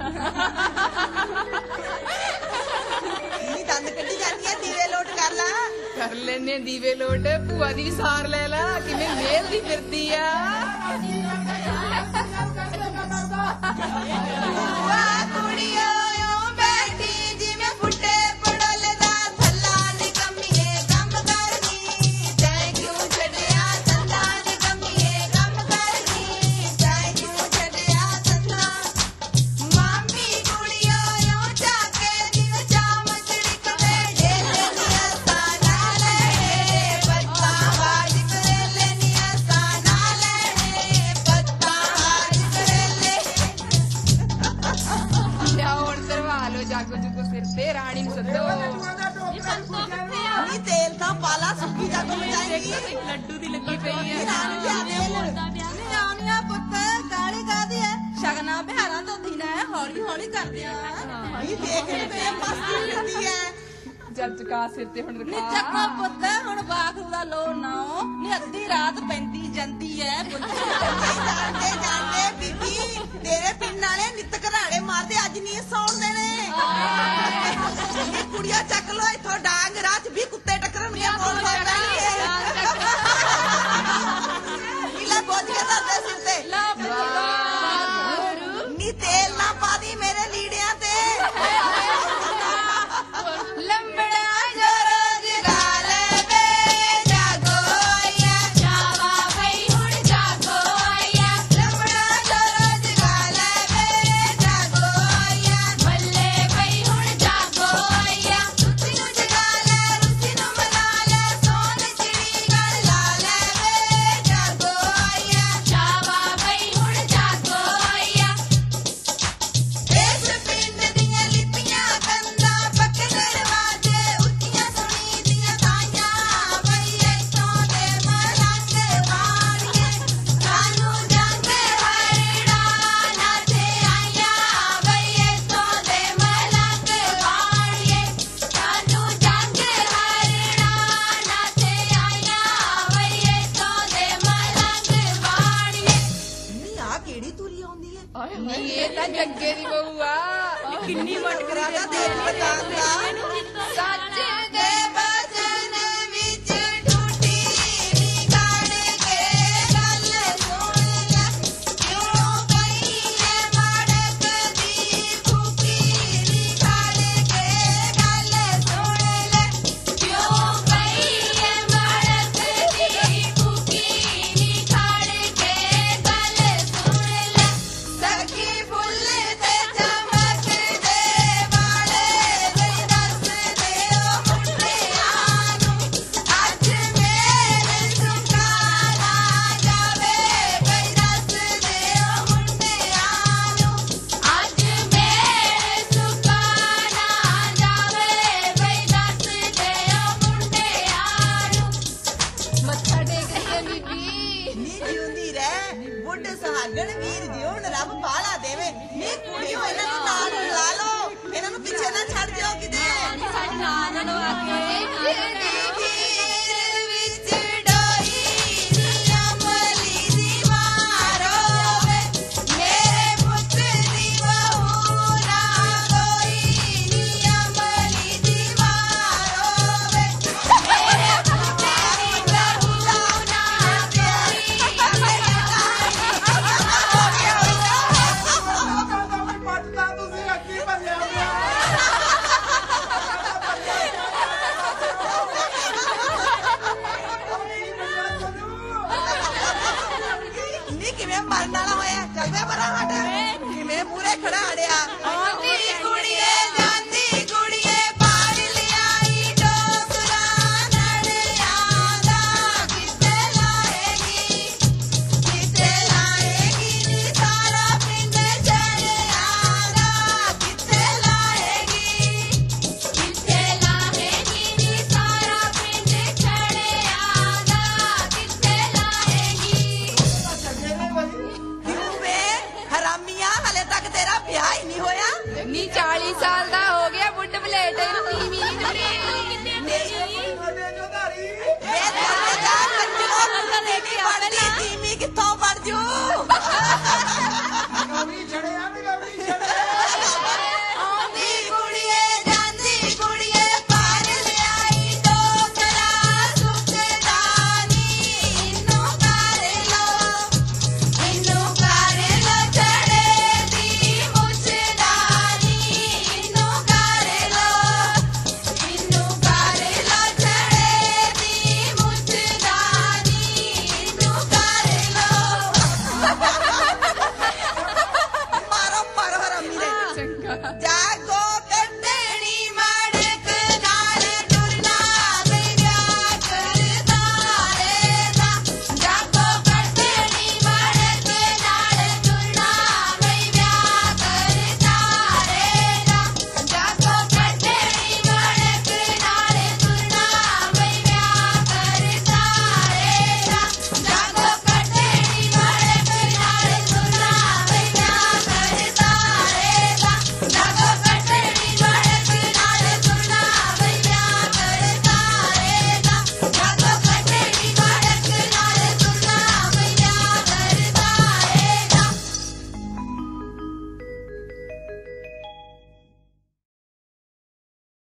दंद कड्डी जाती है दीवे लोट कर ला कर लेने दीवे लोट भूआ दी सार ले ला किवें मेलदी फिरदी आ जागो जुगो सिर ते रानी सदो नी तेल था पाला सुखी जागो बजाएगी लड्डू दी लगी पई है रानी क्या तेल नी आनिया पुੱਤ ਕਾਲੀ ਕਾਦੀ ਹੈ ਸ਼ਗਨਾ ਬਿਹਾਰਾਂ ਤੋਂ ਦਿਨ ਹੈ ਹੌਲੀ ਹੌਲੀ ਕਰਦੇ ਆ नी देखने पे मस्ती मिलती है जल चुका सिर ते हुण ਨੀ रखा ਚੱਕੋ ਪੁੱਤ ਹੁਣ ਬਾਖਰੂ ਦਾ ਲੋ ਨਾ ਨੀ ਅੱਧੀ ਰਾਤ ਪੈਂਦੀ ਜਾਂਦੀ ਹੈ ਪੁੱਤ जानते जानते बीबी तेरे पिंड वाले नित घराड़े मारते अज नहीं सौण देने कुड़िया चक लो इथों डांग राह च भी कुत्ते टकरन बोल बोझ के दर्दे सिर नी तेल ना पा दी मेरे लीड़िया ते ਲੰਬੜਾ ਜੋ ਰੋਜ਼ ਗਾਲੇ ਵੇ ਜਾਗੋ ਆਇਆ ਜਾਵਾ ਬਈ ਹੁਣ ਜਾਗੋ ਆਇਆ ਲੰਬੜਾ ਜੋ ਰੋਜ਼ ਗਾਲੇ ਵੇ ਜਾਗੋ ਆਇਆ ਬੱਲੇ ਬਈ ਹੁਣ ਜਾਗੋ ਆਇਆ ਰੁੱਤੀ ਨੂੰ ਜਗਾ ਲੈ ਰੁੱਤੀ ਨੂੰ ਮਨਾ ਲੈ ਸੋਨ ਚਿੜੀ ਗਲ ਲਾ ਲੈ ਵੇ ਜਾਗੋ ਆਇਆ ਜਾਵਾ ਬਈ ਹੁਣ ਜਾਗੋ ਆਇਆ ਇਸ ਪਿੰਡ ਦੀਆਂ ਲਿਪੀਆਂ ਕੰਦਾ ਪੱਕੇ ਦਰਵਾਜ਼ੇ ਉੱਚੀਆਂ ਸੁਣੀ ਦੀਆਂ ਤਾਈਆਂ ਬਈ ਇੱਥੋਂ ਦੇ ਮਲੰਗ ਵਾਣੀਏ ਸਾਨੂੰ ਜਾਂਦੇ ਹਰੜਾ ਨਾਚੇ ਆਈਆਂ ਬਈ ਇੱਥੋਂ ਦੇ ਮਲੰਗ ਵਾਣੀਏ ਸਾਨੂੰ ਜਾਂਦੇ ਹਰੜਾ ਨਾਚੇ ਆਈਆਂ ਬਈ ਇੱਥੋਂ ਦੇ ਮਲੰਗ ਵਾਣੀਏ नी आ केड़ी तुरी आउंदी है नहीं ये ता जग्गे दी बहू आ किन्नी मटकरी राजा देव बतांदा ਸੱਚ ਦੇ ਬਚਨ ਵਿੱਚ ਟੁੱਟੀ ਵਿਗੜ ਕੇ ਗੱਲ ਸੁਣ ਲੈ ਕਿਉਂ ਕਹੀਏ ਮੜਕ ਦੀ ਫੁਕੀ ਵਿਗੜ ਕੇ ਗੱਲ ਸੁਣ ਲੈ ਕਿਉਂ ਕਹੀਏ ਮੜਕ ਦੀ ਫੁਕੀ ਵਿਗੜ ਕੇ ਗੱਲ ਸੁਣ ਲੈ ਸਖੀ ਫੁੱਲ ਤੇ ਚਮਕਦੇ ਵਾਲੇ ਬਈ ਦੱਸਦੇ ਓ ਮੁੰਡਿਆਂ ਨੂੰ ਅੱਜ ਮੇਰੇ ਸੁਕਾਰਾ ਜਾਵੇ ਬਈ ਦੱਸਦੇ ਓ ਮੁੰਡਿਆਂ ਨੂੰ ਅੱਜ ਮੇਰੇ ਸੁਕਾਰਾ ਜਾਵੇ ਬਈ ਦੱਸਦੇ ਓ ਮੁੰਡਿਆਂ ਨੂੰ मत्था टेक रही है बीबी नी जिउंदी रह बुढ़ सुहागण वीर जिउण रब पाला देवे नी कुड़ियो इन्हां नूं नाल ला लो इन्हां नूं पिछे ना छड़ दियो किते ਸਾਡੇ ਨਾਲ ਲਵਾ ਕੇ ਹੀਰ ਵਿੱਚ ਡੋਈ ਦੀ ਅਮਲੀ ਦੀ ਮਾਰੋ ਵੇ ਮੇਰੇ ਪੁੱਤ ਦੀ ਬਹੂ ਨਾ ਕੋਈ ਨੀ ਅਮਲੀ ਦੀ ਮਾਰੋ ਵੇ ਮੇਰੇ ਪੁੱਤ ਦੀ ਬਹੂ ਨਾ ਕੋਈ ਪੱਟਦਾ ਤੁਸੀਂ ਅੱਗੇ ਭੱਜਿਆ ਨੀ ਕਿਵੇਂ ਮਰਨ ਵਾਲਾ ਹੋਇਆ ਚੱਲ ਵੇ ਪਰਾਂ ਹਟ ਕਿਵੇਂ ਮੂਰੇ ਖੜਾ ਅੜਿਆ